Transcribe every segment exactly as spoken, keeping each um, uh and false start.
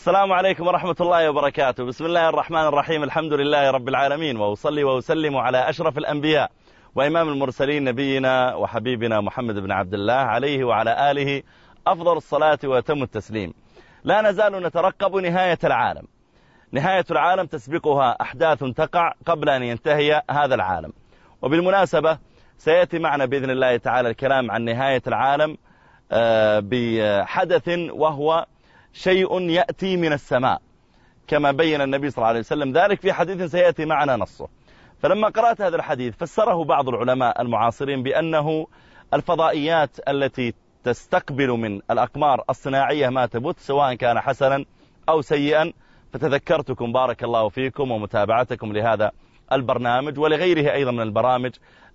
السلام عليكم ورحمة الله وبركاته. بسم الله الرحمن الرحيم. الحمد لله رب العالمين، وأصلي وأسلم على أشرف الأنبياء وإمام المرسلين نبينا وحبيبنا محمد بن عبد الله عليه وعلى آله أفضل الصلاة وأتم التسليم. لا نزال نترقب نهاية العالم. نهاية العالم تسبقها أحداث تقع قبل أن ينتهي هذا العالم. وبالمناسبة سيأتي معنا بإذن الله تعالى الكلام عن نهاية العالم بحدث وهو شيء يأتي من السماء، كما بين النبي صلى الله عليه وسلم ذلك في حديث سيأتي معنا نصه. فلما قرأت هذا الحديث فسره بعض العلماء المعاصرين بأنه الفضائيات التي تستقبل من الأقمار الصناعية ما تبث سواء كان حسنا أو سيئا، فتذكرتكم بارك الله فيكم ومتابعتكم لهذا البرنامج ولغيره أيضا من البرامج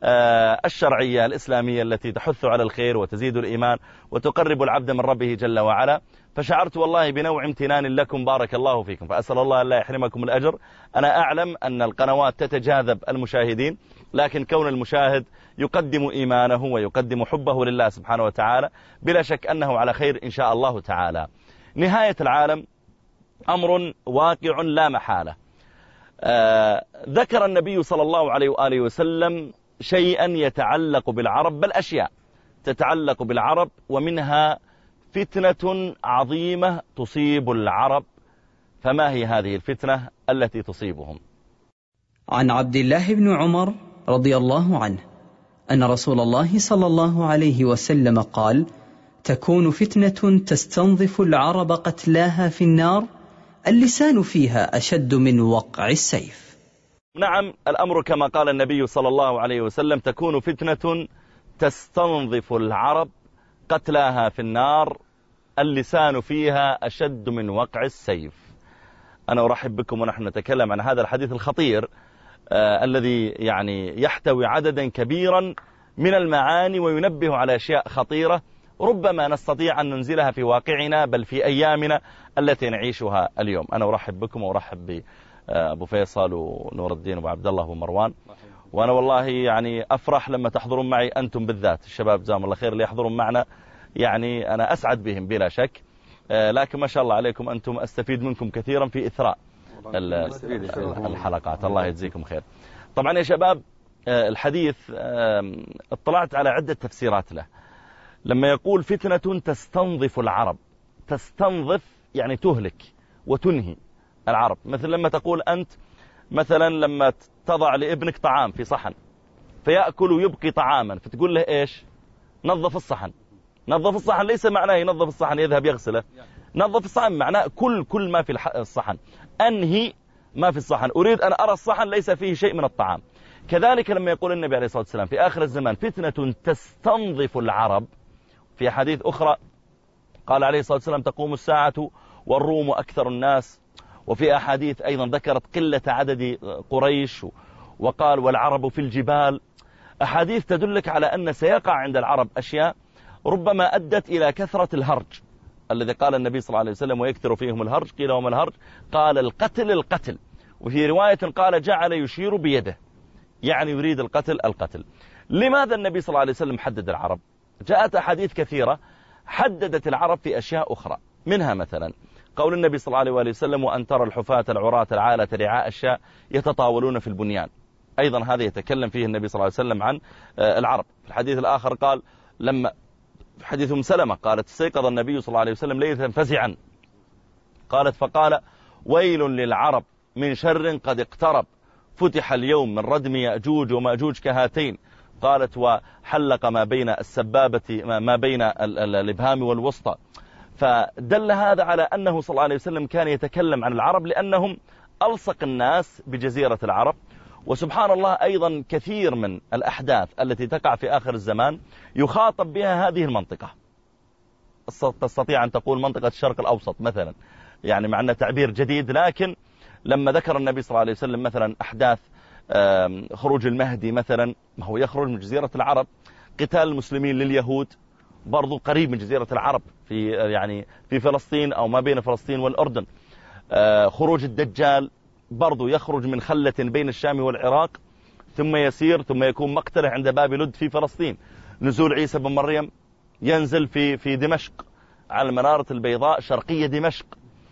الشرعية الإسلامية التي تحث على الخير وتزيد الإيمان وتقرب العبد من ربه جل وعلا. فشعرت والله بنوع امتنان لكم بارك الله فيكم، فأسأل الله أن لا يحرمكم الأجر. أنا أعلم أن القنوات تتجاذب المشاهدين، لكن كون المشاهد يقدم إيمانه ويقدم حبه لله سبحانه وتعالى بلا شك أنه على خير إن شاء الله تعالى. نهاية العالم أمر واقع لا محالة. آه ذكر النبي صلى الله عليه وآله وسلم شيئا يتعلق بالعرب، بل أشياء تتعلق بالعرب، ومنها فتنة عظيمة تصيب العرب. فما هي هذه الفتنة التي تصيبهم؟ عن عبد الله بن عمر رضي الله عنه أن رسول الله صلى الله عليه وسلم قال: تكون فتنة تستنظف العرب قتلاها في النار، اللسان فيها أشد من وقع السيف. نعم، الأمر كما قال النبي صلى الله عليه وسلم: تكون فتنة تستنظف العرب قتلاها في النار، اللسان فيها أشد من وقع السيف. أنا أرحب بكم ونحن نتكلم عن هذا الحديث الخطير آه الذي يعني يحتوي عددا كبيرا من المعاني وينبه على أشياء خطيرة ربما نستطيع أن ننزلها في واقعنا بل في أيامنا التي نعيشها اليوم. أنا أرحب بكم وأرحب بأبو فيصل ونور الدين وأبو عبد الله ومروان. وأنا والله يعني أفرح لما تحضرون معي أنتم بالذات، الشباب جزاهم الله خير اللي يحضرون معنا، يعني أنا أسعد بهم بلا شك. لكن ما شاء الله عليكم أنتم أستفيد منكم كثيرا في إثراء الحلقات. الله يجزيكم خير. طبعا يا شباب الحديث اطلعت على عدة تفسيرات له. لما يقول فتنة تستنظف العرب، تستنظف يعني تهلك وتنهي العرب. مثل لما تقول أنت مثلا لما تضع لابنك طعام في صحن فيأكل ويبقي طعاما، فتقول له إيش؟ نظف الصحن. نظف الصحن ليس معناه ينظف الصحن يذهب يغسله، نظف الصحن معناه كل كل ما في الصحن، أنهي ما في الصحن. أريد أن أرى الصحن ليس فيه شيء من الطعام. كذلك لما يقول النبي عليه الصلاة والسلام في آخر الزمان فتنة تستنظف العرب، في حديث أخرى قال عليه الصلاة والسلام: تقوم الساعة والروم أكثر الناس. وفي أحاديث أيضا ذكرت قلة عدد قريش، وقال: والعرب في الجبال. أحاديث تدلك على أن سيقع عند العرب أشياء ربما أدت إلى كثرة الهرج الذي قال النبي صلى الله عليه وسلم: ويكثر فيهم الهرج. قيل وما الهرج؟ قال: القتل القتل. وفي رواية قال: جعل يشير بيده، يعني يريد القتل القتل. لماذا النبي صلى الله عليه وسلم حدد العرب؟ جاءت أحاديث كثيرة حددت العرب في أشياء أخرى، منها مثلا قول النبي صلى الله عليه وسلم: وأن ترى الحفاة العراة العالة رعاء الشاء يتطاولون في البنيان. أيضا هذا يتكلم فيه النبي صلى الله عليه وسلم عن العرب. في الحديث الآخر قال لما في حديث أم سلمة قالت: استيقظ النبي صلى الله عليه وسلم ليلة فزعا، قالت فقال: ويل للعرب من شر قد اقترب، فتح اليوم من ردم يأجوج ومأجوج كهاتين. قالت: وحلق ما بين السبابة ما بين الإبهام والوسطى. فدل هذا على أنه صلى الله عليه وسلم كان يتكلم عن العرب لأنهم ألصق الناس بجزيرة العرب. وسبحان الله أيضا كثير من الأحداث التي تقع في آخر الزمان يخاطب بها هذه المنطقة. تستطيع أن تقول منطقة الشرق الأوسط مثلا، يعني مع أنه تعبير جديد، لكن لما ذكر النبي صلى الله عليه وسلم مثلا أحداث خروج المهدي مثلا، ما هو يخرج من جزيرة العرب. قتال المسلمين لليهود برضو قريب من جزيرة العرب، في يعني في فلسطين أو ما بين فلسطين والأردن. خروج الدجال برضو يخرج من خلة بين الشام والعراق ثم يسير ثم يكون مقتله عند باب لد في فلسطين. نزول عيسى بن مريم ينزل في في دمشق على المنارة البيضاء شرقية دمشق.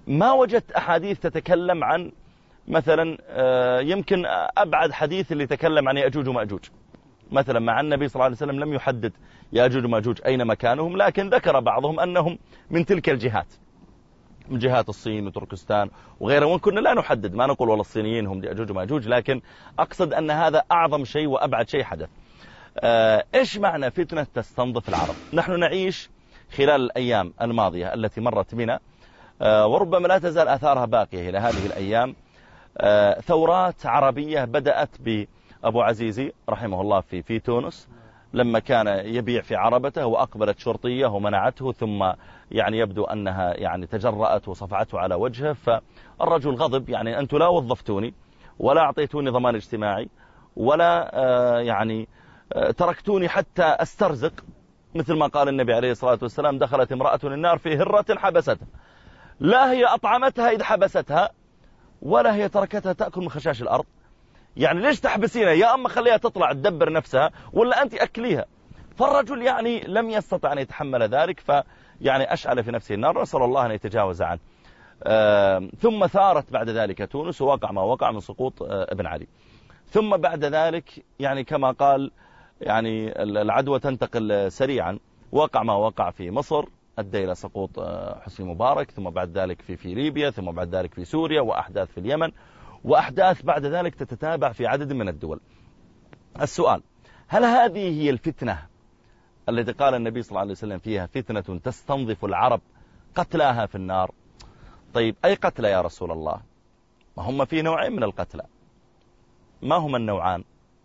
ما وجدت أحاديث تتكلم عن مثلا يمكن أبعد حديث اللي يتكلم عن يأجوج ومأجوج مثلا، مع النبي صلى الله عليه وسلم لم يحدد يأجوج ومأجوج أين مكانهم، لكن ذكر بعضهم أنهم من تلك الجهات، من جهات الصين وتركستان وغيرها، وإن كنا لا نحدد، ما نقول والله الصينيين هم يأجوج ومأجوج، لكن أقصد أن هذا أعظم شيء وأبعد شيء حدث. إيش معنى فتنة تستنظف العرب؟ نحن نعيش خلال الأيام الماضية التي مرت بنا، وربما لا تزال آثارها باقية إلى هذه الأيام، ثورات عربية بدأت بأبو عزيزي رحمه الله في في تونس، لما كان يبيع في عربته وأقبلت شرطية ومنعته، ثم يعني يبدو أنها يعني تجرأت وصفعته على وجهه، فالرجل غضب، يعني أنتم لا وظفتوني ولا أعطيتوني ضمان اجتماعي ولا يعني تركتوني حتى أسترزق، مثل ما قال النبي عليه الصلاة والسلام: دخلت امرأة النار في هرة حبستها، لا هي أطعمتها إذ حبستها ولا هي تركتها تأكل من خشاش الأرض. يعني ليش تحبسينها؟ يا أما خليها تطلع تدبر نفسها ولا أنت أكليها. فالرجل يعني لم يستطع أن يتحمل ذلك، فيعني أشعل في نفسه النار، نسأل الله أن يتجاوز عنه. آه ثم ثارت بعد ذلك تونس، ووقع ما وقع من سقوط آه ابن علي. ثم بعد ذلك يعني كما قال يعني العدوى تنتقل سريعا، وقع ما وقع في مصر أدى إلى سقوط حسني مبارك، ثم بعد ذلك في في ليبيا، ثم بعد ذلك في سوريا، وأحداث في اليمن، وأحداث بعد ذلك تتتابع في عدد من الدول. السؤال: هل هذه هي الفتنة التي قال النبي صلى الله عليه وسلم فيها فتنة تستنظف العرب قتلاها في النار؟ طيب أي قتلى يا رسول الله؟ ما هم في نوعين من القتلى. ما هما النوعان؟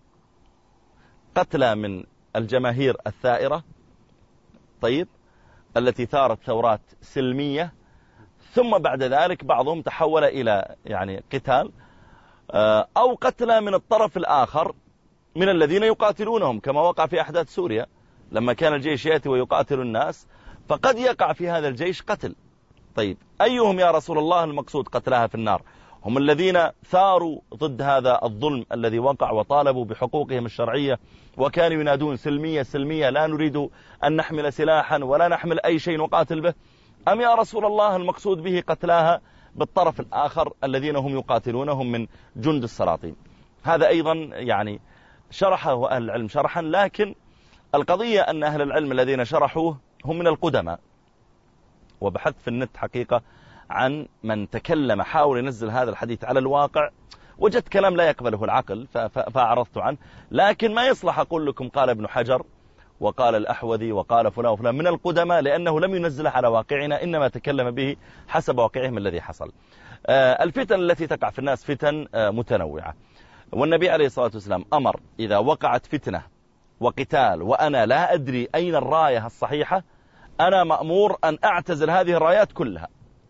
قتلى من الجماهير الثائرة، طيب، التي ثارت ثورات سلمية، ثم بعد ذلك بعضهم تحول إلى يعني قتال، أو قتلى من الطرف الآخر من الذين يقاتلونهم، كما وقع في أحداث سوريا لما كان الجيش يأتي ويقاتل الناس، فقد يقع في هذا الجيش قتل. طيب أيهم يا رسول الله المقصود قتلها في النار؟ هم الذين ثاروا ضد هذا الظلم الذي وقع وطالبوا بحقوقهم الشرعية، وكانوا ينادون سلمية سلمية، لا نريد أن نحمل سلاحا ولا نحمل أي شيء نقاتل به؟ أم يا رسول الله المقصود به قتلاها بالطرف الآخر الذين هم يقاتلونهم من جند السلاطين؟ هذا أيضا يعني شرحه أهل العلم شرحا، لكن القضية أن أهل العلم الذين شرحوه هم من القدماء، وبحثت في النت حقيقة عن من تكلم حاول ينزل هذا الحديث على الواقع، وجدت كلام لا يقبله العقل فأعرضت عنه. لكن ما يصلح أقول لكم قال ابن حجر وقال الأحوذي وقال فلان وفلان من القدماء، لأنه لم ينزله على واقعنا، إنما تكلم به حسب واقعهم الذي حصل. الفتن التي تقع في الناس فتن متنوعة، والنبي عليه الصلاة والسلام أمر إذا وقعت فتنة وقتال وأنا لا أدري أين الراية الصحيحة، أنا مأمور أن أعتزل هذه الرايات كلها،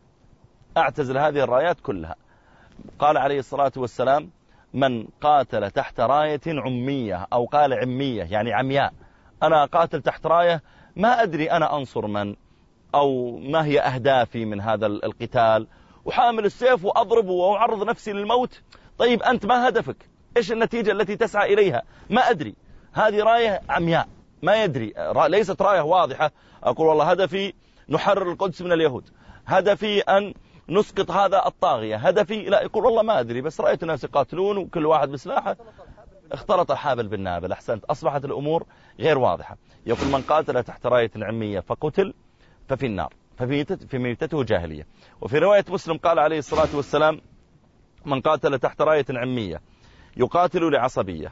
أعتزل هذه الرايات كلها. قال عليه الصلاة والسلام: من قاتل تحت راية عمية، أو قال عمية يعني عمياء، أنا قاتل تحت راية ما أدري أنا أنصر من أو ما هي أهدافي من هذا القتال، وحامل السيف وأضرب وأعرض نفسي للموت. طيب أنت ما هدفك؟ إيش النتيجة التي تسعى إليها؟ ما أدري. هذه راية عمياء ما يدري، ليست راية واضحة. أقول والله هدفي نحرر القدس من اليهود، هدفي أن نسقط هذا الطاغية، هدفي لا، يقول والله ما أدري، بس رأيت الناس يقاتلون وكل واحد بسلاحه، اختلط الحابل بالنابل. أحسنت، أصبحت الأمور غير واضحة. يقول: من قاتل تحت راية عمية فقتل ففي النار في ميتته جاهلية. وفي رواية مسلم قال عليه الصلاة والسلام: من قاتل تحت راية عمية يقاتل لعصبية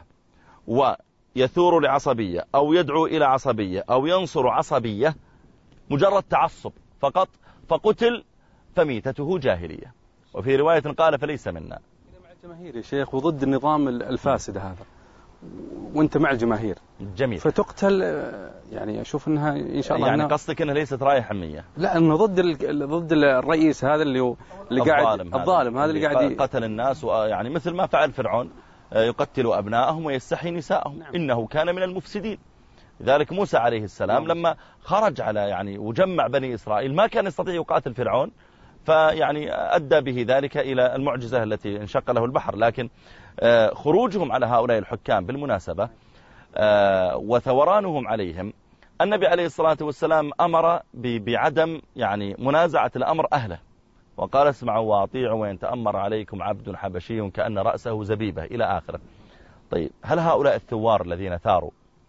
ويثور لعصبية أو يدعو إلى عصبية أو ينصر عصبية، مجرد تعصب فقط، فقتل فميتته جاهلية. وفي رواية قال: فليس منا. مع الجماهير يا شيخ وضد النظام الفاسد هذا، وانت مع الجماهير، جميل، فتقتل. يعني اشوف انها ان شاء الله يعني قصدك انها ليست رايه حميه، لا، انه ضد ضد الرئيس هذا اللي هو اللي قاعد الظالم هذا اللي قاعد قتل الناس، ويعني مثل ما فعل فرعون يقتل ابنائهم ويستحيي نسائهم. نعم. انه كان من المفسدين. ذلك موسى عليه السلام نعم. لما خرج على يعني وجمع بني اسرائيل ما كان يستطيع يقاتل فرعون، فيعني أدى به ذلك إلى المعجزة التي انشق له البحر. لكن خروجهم على هؤلاء الحكام بالمناسبة وثورانهم عليهم، النبي عليه الصلاة والسلام أمر بعدم يعني منازعة الأمر أهله، وقال اسمعوا واطيعوا وإن تأمر عليكم عبد حبشي كأن رأسه زبيبة إلى آخره. طيب هل هؤلاء الثوار الذين ثاروا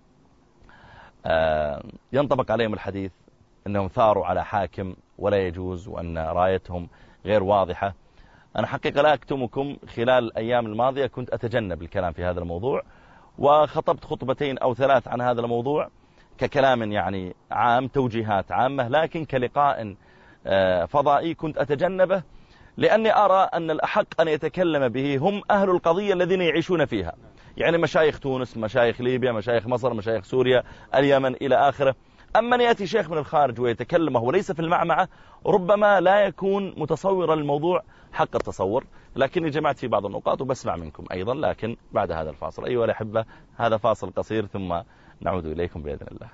آه ينطبق عليهم الحديث أنهم ثاروا على حاكم ولا يجوز وأن رايتهم غير واضحة؟ أنا حقيقة لا أكتمكم، خلال الأيام الماضية كنت أتجنب الكلام في هذا الموضوع، وخطبت خطبتين أو ثلاث عن هذا الموضوع ككلام يعني عام، توجيهات عامة، لكن كلقاء فضائي كنت أتجنبه، لأني أرى أن الأحق أن يتكلم به هم أهل القضية الذين يعيشون فيها، يعني مشايخ تونس، مشايخ ليبيا، مشايخ مصر، مشايخ سوريا، اليمن إلى آخره. أما أن يأتي شيخ من الخارج ويتكلم وهو ليس في المعمعة ربما لا يكون متصورا الموضوع حق التصور. لكني جمعت في بعض النقاط وبسمع منكم أيضا، لكن بعد هذا الفاصل. أيها الأحبة، هذا فاصل قصير ثم نعود إليكم بإذن الله.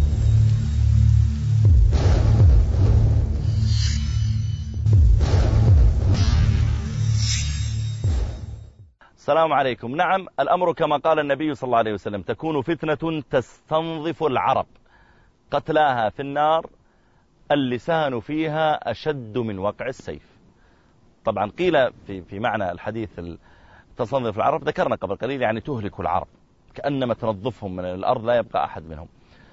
السلام عليكم. نعم، الأمر كما قال النبي صلى الله عليه وسلم: تكون فتنة تستنظف العرب قتلاها في النار اللسان فيها أشد من وقع السيف. طبعا قيل في في معنى الحديث تستنظف العرب، ذكرنا قبل قليل يعني تهلك العرب، كأنما تنظفهم من الأرض لا يبقى أحد منهم.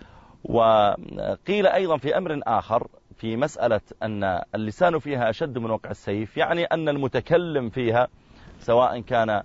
وقيل أيضا في أمر آخر في مسألة أن اللسان فيها أشد من وقع السيف، يعني أن المتكلم فيها سواء كان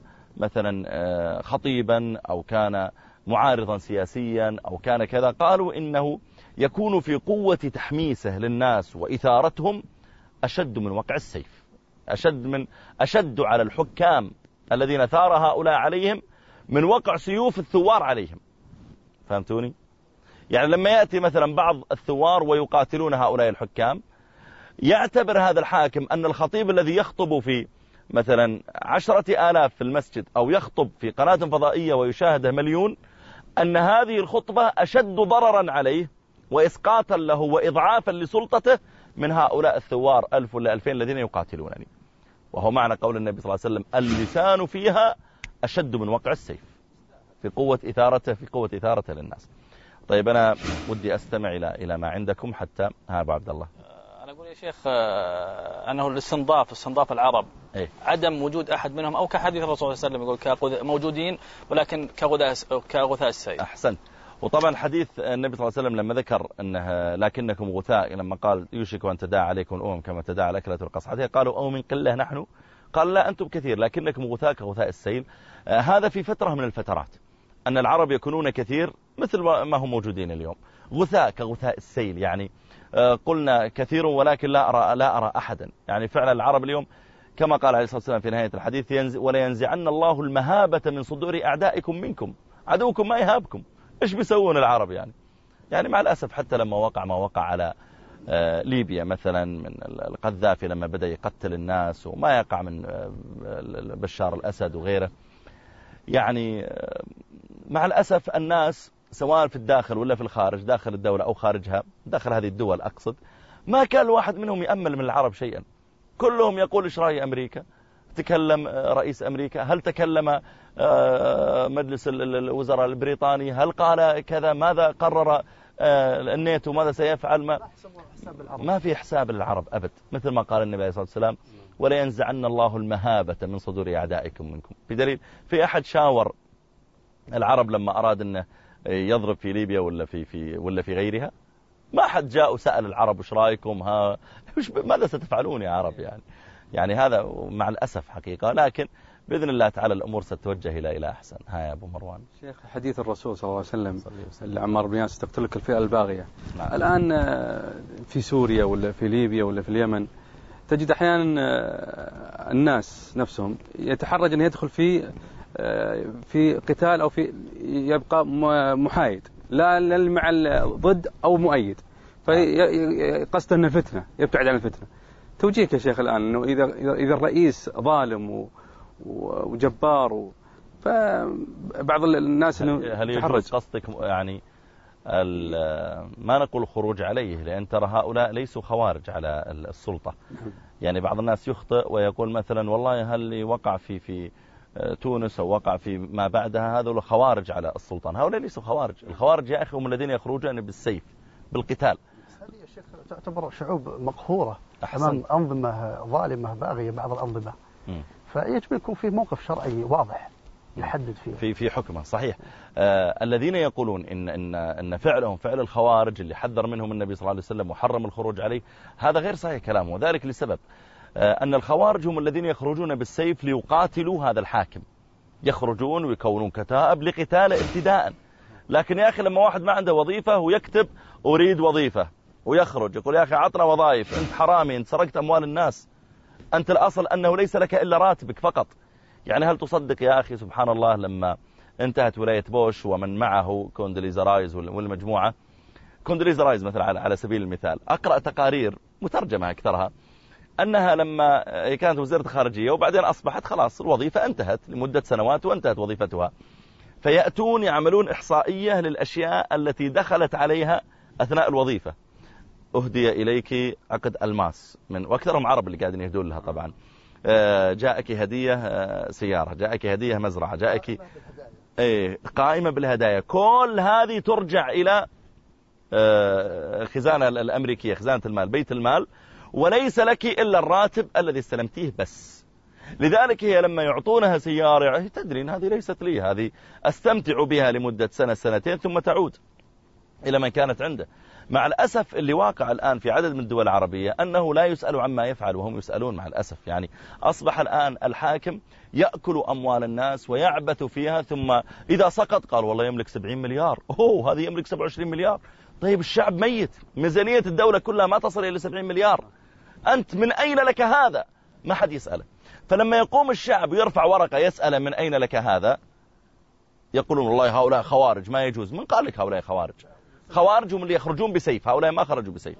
مثلا خطيبا أو كان معارضا سياسيا أو كان كذا، قالوا إنه يكون في قوة تحميسه للناس وإثارتهم أشد من وقع السيف، أشد من أشد على الحكام الذين ثار هؤلاء عليهم من وقع سيوف الثوار عليهم. فهمتوني؟ يعني لما يأتي مثلا بعض الثوار ويقاتلون هؤلاء الحكام، يعتبر هذا الحاكم أن الخطيب الذي يخطب في مثلا عشرة آلاف في المسجد أو يخطب في قناة فضائية ويشاهده مليون، أن هذه الخطبة أشد ضررا عليه وإسقاطا له وإضعافا لسلطته من هؤلاء الثوار ألف ولا ألفين الذين يقاتلونني. وهو معنى قول النبي صلى الله عليه وسلم: اللسان فيها أشد من وقع السيف، في قوة إثارته في قوة إثارته للناس. طيب أنا ودي أستمع إلى إلى ما عندكم حتى ها أبو عبد الله. أنا أقول يا شيخ أنه الاستنضاف استنضاف العرب إيه؟ عدم وجود أحد منهم، أو كحديث الرسول صلى الله عليه وسلم يقول موجودين ولكن كغثاء السيل. أحسن. وطبعا حديث النبي صلى الله عليه وسلم لما ذكر أنه لكنكم غثاء، لما قال يوشك أن تداعى عليكم الأمم كما تداعى الأكلة والقصعة، قالوا أو من قلة نحن، قال لا أنتم كثير لكنكم غثاء كغثاء السيل. آه هذا في فترة من الفترات أن العرب يكونون كثير مثل ما هم موجودين اليوم، غثاء كغثاء السيل، يعني آه قلنا كثير ولكن لا أرى لا أرى أحدا. يعني فعلا العرب اليوم كما قال عليه الصلاة والسلام في نهاية الحديث: ينزع ولا ينزعن الله المهابة من صدور أعدائكم منكم. عدوكم ما يهابكم. إيش بيسوون العرب يعني؟ يعني مع الأسف حتى لما وقع ما وقع على آه ليبيا مثلا من القذافي لما بدأ يقتل الناس، وما يقع من آه بشار الأسد وغيره، يعني آه مع الأسف الناس سواء في الداخل ولا في الخارج، داخل الدولة أو خارجها، داخل هذه الدول أقصد، ما كان الواحد منهم يأمل من العرب شيئا. كلهم يقول إيش رأي أمريكا؟ تكلم رئيس أمريكا؟ هل تكلم مجلس الوزراء البريطاني؟ هل قال كذا؟ ماذا قرر الناتو؟ ماذا سيفعل؟ ما, ما في حساب للعرب أبد، مثل ما قال النبي عليه الصلاة والسلام: ولا ينزعن الله المهابة من صدور أعدائكم منكم. بدليل في أحد شاور العرب لما أراد أنه يضرب في ليبيا ولا في في ولا في غيرها؟ ما حد جاء وسأل العرب وش رايكم؟ ها ماذا ستفعلون يا عرب؟ يعني يعني هذا مع الأسف حقيقة، لكن بإذن الله تعالى الأمور ستتوجه إلى إلى أحسن. ها يا أبو مروان. شيخ، حديث الرسول صلى الله عليه وسلم اللي عمار بن ياسر: تقتلك الفئة الباغية. نعم. الآن في سوريا ولا في ليبيا ولا في اليمن تجد أحيانا الناس نفسهم يتحرج أن يدخل في في قتال أو في يبقى محايد، لا مع ضد أو مؤيد، فقصد أن الفتنة يبتعد عن الفتنة. توجيهك يا شيخ الآن أنه إذا إذا الرئيس ظالم وجبار و فبعض الناس إنه هل يجوز قصدك يعني ما نقول خروج عليه، لأن ترى هؤلاء ليسوا خوارج على السلطة. يعني بعض الناس يخطئ ويقول مثلا والله هل وقع في في تونس أو وقع في ما بعدها هذول خوارج على السلطان. هؤلاء ليسوا خوارج. الخوارج يا أخي هم الذين يخرجون بالسيف بالقتال. هذه يا شيخ تعتبر شعوب مقهورة أمام أنظمة ظالمة باغية بعض الأنظمة، م. فيجب يكون في موقف شرعي واضح يحدد فيه في في حكمه. صحيح. آه الذين يقولون إن إن إن فعلهم فعل الخوارج اللي حذر منهم النبي صلى الله عليه وسلم وحرم الخروج عليه، هذا غير صحيح كلامه، وذلك لسبب آه أن الخوارج هم الذين يخرجون بالسيف ليقاتلوا هذا الحاكم، يخرجون ويكونون كتائب لقتال ابتداء. لكن يا أخي لما واحد ما عنده وظيفة ويكتب أريد وظيفة ويخرج يقول يا أخي عطنا وظائف، أنت حرامي، أنت سرقت أموال الناس، أنت الأصل أنه ليس لك إلا راتبك فقط. يعني هل تصدق يا أخي سبحان الله لما انتهت ولاية بوش ومن معه كوندليزا رايز والمجموعة، كوندليزا رايز مثلا على سبيل المثال، أقرأ تقارير مترجمة أكثرها أنها لما كانت وزيرة الخارجية وبعدين أصبحت خلاص الوظيفة انتهت لمدة سنوات وانتهت وظيفتها، فيأتون يعملون إحصائية للأشياء التي دخلت عليها أثناء الوظيفة. أهدي إليك عقد ألماس من، وأكثرهم عرب اللي قاعدين يهدون لها طبعا، جاءك هدية سيارة، جاءك هدية مزرعة، جاءك ايه قائمة بالهدايا. كل هذه ترجع إلى خزانة الأمريكية، خزانة المال، بيت المال، وليس لك إلا الراتب الذي استلمتيه بس. لذلك هي لما يعطونها سيارة تدرين هذه ليست لي، هذه أستمتع بها لمدة سنة سنتين ثم تعود إلى من كانت عنده. مع الأسف اللي واقع الآن في عدد من الدول العربية أنه لا يسأل عما يفعل وهم يسألون مع الأسف. يعني أصبح الآن الحاكم يأكل أموال الناس ويعبث فيها، ثم إذا سقط قال والله يملك سبعين مليار، أوه هذه يملك سبعة وعشرين مليار. طيب الشعب ميت، ميزانية الدولة كلها ما تصل إلى سبعين مليار، أنت من أين لك هذا؟ ما حد يسأله. فلما يقوم الشعب يرفع ورقة يسأل من أين لك هذا، يقولون والله هؤلاء خوارج ما يجوز. من قال لك هؤلاء خوارج؟ خوارج هم اللي يخرجون بسيف، هؤلاء ما خرجوا بسيف،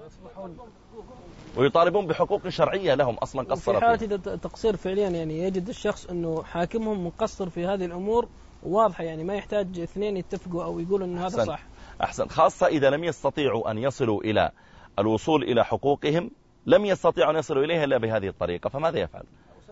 ويطالبون بحقوق شرعية لهم أصلا قصرت. في حالة التقصير فعليا يعني يجد الشخص أنه حاكمهم مقصر في هذه الأمور واضحة، يعني ما يحتاج اثنين يتفقوا أو يقولوا أن هذا صح. أحسن، خاصة إذا لم يستطيعوا أن يصلوا إلى الوصول إلى حقوقهم، لم يستطيعوا أن يصلوا إليها إلا بهذه الطريقة، فماذا يفعل؟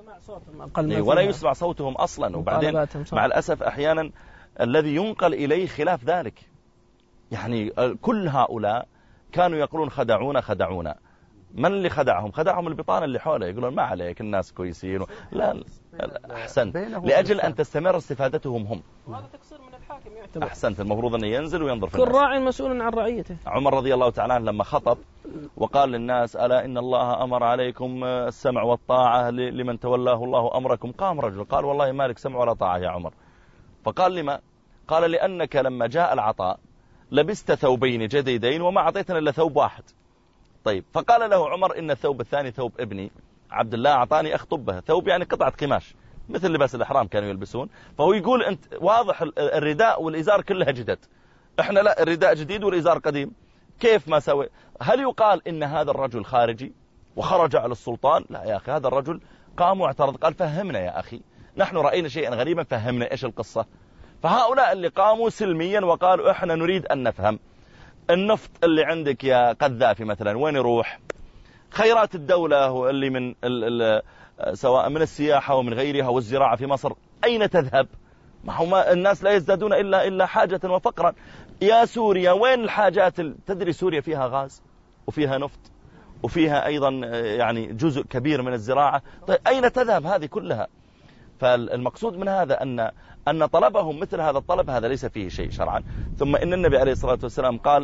ولا يسمع صوتهم أصلا. وبعدين مع الأسف أحيانا الذي ينقل إليه خلاف ذلك. يعني كل هؤلاء كانوا يقولون خدعونا خدعونا. من اللي خدعهم؟ خدعهم البطانة اللي حوله، يقولون ما عليك الناس كويسين. لا أحسنت، لأجل أن تستمر استفادتهم هم. وهذا تقصير من الحاكم يعتبر. أحسنت، المفروض أن ينزل وينظر في كل راع مسؤول عن رعيته. عمر رضي الله تعالى عنه لما خطب وقال للناس ألا إن الله أمر عليكم السمع والطاعة لمن تولاه الله أمركم، قام رجل قال والله ما لك سمع ولا طاعة يا عمر. فقال لما؟ قال لأنك لما جاء العطاء لبست ثوبين جديدين وما أعطيتنا إلا ثوب واحد. طيب، فقال له عمر إن الثوب الثاني ثوب ابني عبد الله أعطاني أخطب به، ثوب يعني قطعة قماش مثل لباس الإحرام كانوا يلبسون. فهو يقول أنت واضح الرداء والإزار كلها جدد، إحنا لا، الرداء جديد والإزار قديم، كيف ما سوي؟ هل يقال إن هذا الرجل خارجي وخرج على السلطان؟ لا يا أخي، هذا الرجل قام واعترض قال فهمنا يا أخي، نحن رأينا شيئا غريبا فهمنا إيش القصة. فهؤلاء اللي قاموا سلميا وقالوا إحنا نريد أن نفهم النفط اللي عندك يا قذافي مثلا وين يروح؟ خيرات الدولة اللي من ال ال سواء من السياحة ومن غيرها والزراعة في مصر أين تذهب؟ ما هو الناس لا يزدادون إلا إلا حاجة وفقرا. يا سوريا وين الحاجات؟ تدري سوريا فيها غاز وفيها نفط وفيها أيضا يعني جزء كبير من الزراعة. طيب أين تذهب هذه كلها؟ فالمقصود من هذا أن أن طلبهم مثل هذا الطلب هذا ليس فيه شيء شرعا. ثم إن النبي عليه الصلاة والسلام قال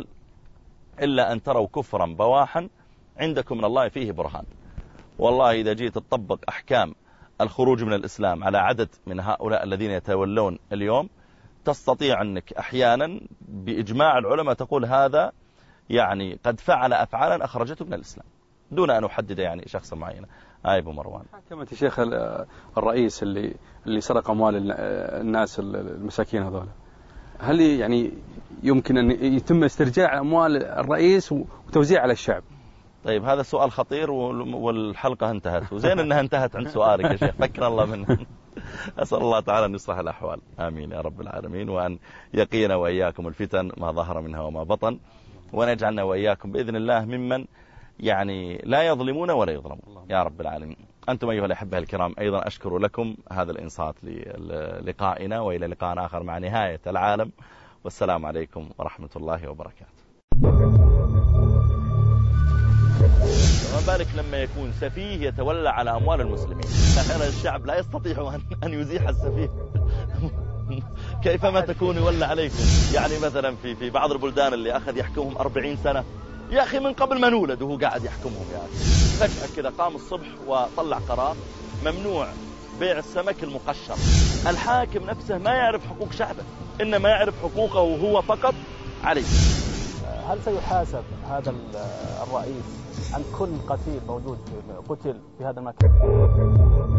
إلا أن تروا كفرا بواحا عندكم من الله فيه برهان. والله إذا جيت تطبق أحكام الخروج من الإسلام على عدد من هؤلاء الذين يتولون اليوم، تستطيع أنك أحيانا بإجماع العلماء تقول هذا يعني قد فعل أفعالا أخرجته من الإسلام دون أن أحدد يعني شخصا معينا. آي أبو مروان، حكمت الشيخ الرئيس اللي اللي سرق أموال الناس المساكين هذول، هل يعني يمكن أن يتم استرجاع أموال الرئيس وتوزيع على الشعب؟ طيب هذا سؤال خطير والحلقة انتهت، وزين أنها انتهت عند سؤالك يا شيخ، فكر الله منه. أسأل الله تعالى أن يصلح الأحوال، آمين يا رب العالمين، وأن يقينا وإياكم الفتن ما ظهر منها وما بطن، وأن يجعلنا وإياكم بإذن الله ممن يعني لا يظلمون ولا يظلمون يا رب العالمين. أنتم أيها الأحبة الكرام أيضا أشكر لكم هذا الإنصات للقائنا، وإلى لقاء آخر مع نهاية العالم، والسلام عليكم ورحمة الله وبركاته. بالك لما يكون سفيه يتولى على أموال المسلمين. أحيانا الشعب لا يستطيع أن يزيح السفيه كيفما تكون يولى عليكم. يعني مثلا في في بعض البلدان اللي أخذ يحكمهم أربعين سنة، يا أخي من قبل ما نولد وهو قاعد يحكمهم. يعني فجأة كذا قام الصبح وطلع قرار ممنوع بيع السمك المقشر. الحاكم نفسه ما يعرف حقوق شعبه، إنما يعرف حقوقه هو فقط عليه. هل سيحاسب هذا الرئيس عن كل قتيل موجود قتل في هذا المكان؟